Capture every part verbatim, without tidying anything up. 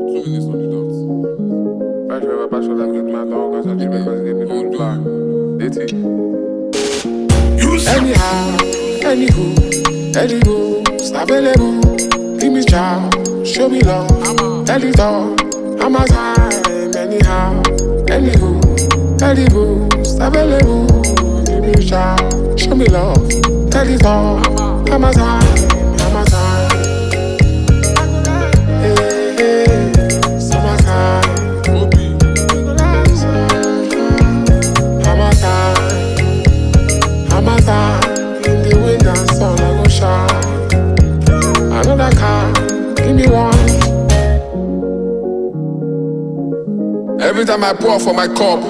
Two minutes on the dot. Right where my passion like with my dog, cause I dream because they need to black. eighty. Anyhow, anywho, anywho, available. Give me child, show me love. Tell it all, I'm a time. Anyhow, anywho, anywho, available. Give me child, show me love. Tell it all, I'm a time. I'm a time. Hey, hey, summertime. Hammertime, in the wind and sun, I go shine. Another car, give me one. Every time I pour for my cup,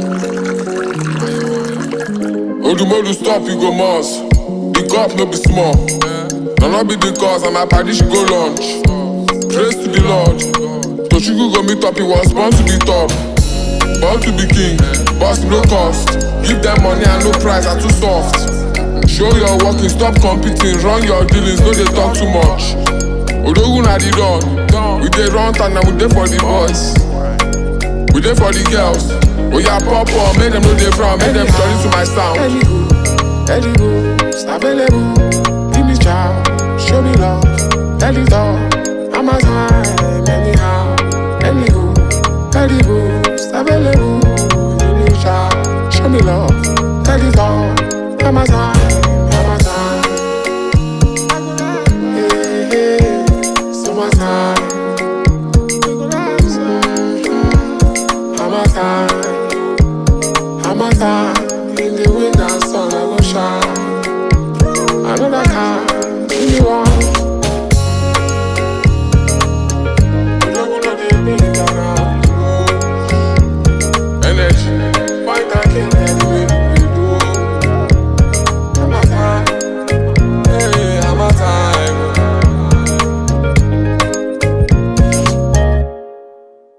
Odumodu stop, you go Mars. The cup no be small. No not be the cause, and my party should go lunch. Praise to the Lord. Toshigu go meet up, he was born to be top. Born to be king, boss no cost. Give them money and no price, are too soft. Show your working, stop competing. Run your dealings, no they talk too much. Odogu na the run. We dey run and we dey for the boys. We dey for the girls. Oh yeah, pop up, make them know they frown. Make them turn into my sound. Anywho, anywho, available. Give me child, show me love. Tell it all.